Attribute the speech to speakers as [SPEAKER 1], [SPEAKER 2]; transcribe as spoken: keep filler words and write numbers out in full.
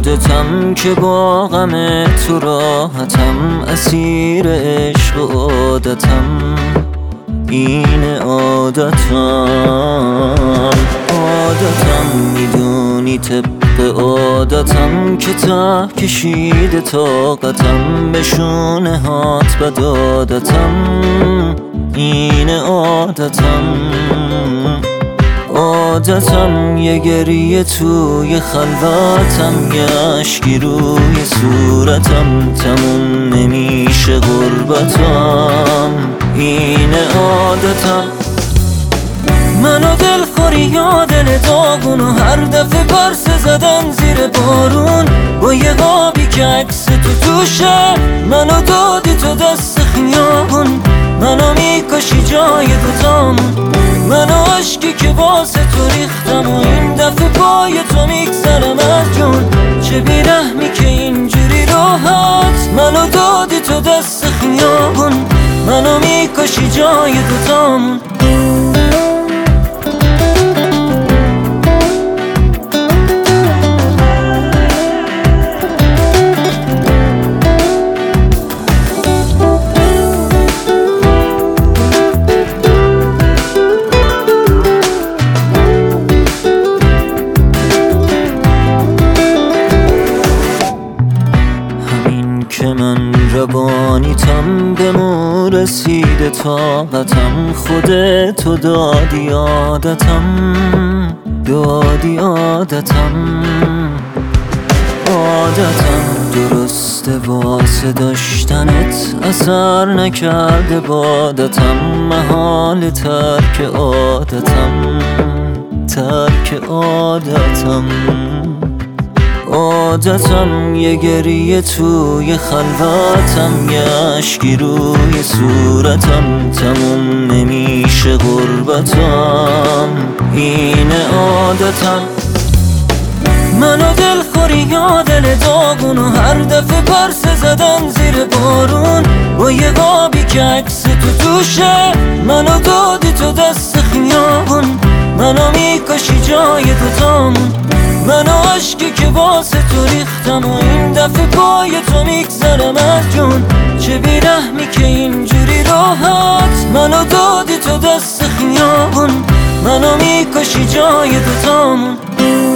[SPEAKER 1] خودتم که با غم تو راحتم، اسیر عشق و عادتم، این عادتم عادتم میدونی طبق عادتم که ته کشیده طاقتم، به شونه هات بد عادتم، این عادتم عادتم یه گریه توی خلوتم، یه اشکی روی صورتم، تموم نمیشه غربتم، این عادتم. منو دلخوری یا دل داغون و هر دفعه پرسه زدن زیر بارون، با یه قابی که عکس تو توشه منو دادی تو دست خیابون، منو میکشی جای دوتامون، منو عشقی که واسه تو ریختم و این دفعه پای تو میگذرم از جون، چه بیرحمی که اینجوری راحت منو دادی تو دست خیابون، منو میکشی جای دوتامون. که من روانیتم به مو رسیده طاقتم، خودتو دادی عادتم، دادی عادتم عادتم. درسته واسه داشتنت اثر نکرده بادتم، محال ترک عادتم، ترک عادتم عادتم یه گریه توی خلوتم، یه اشکی روی صورتم، تموم نمیشه غربتم، این عادتم. منو دلخوری یا دل داغون و هر دفعه پرسه زدن زیر بارون، با یه قابی که عکس تو توشه منو دادی تو دست خیابون، منو میکشی جای دوتامون، منو عشقی که واسه تو ریختم و این دفعه پای تو میگذرم از جون، چه بیرحمی که اینجوری راحت منو دادی تو دست خیابون، منو میکشی جای دوتامون.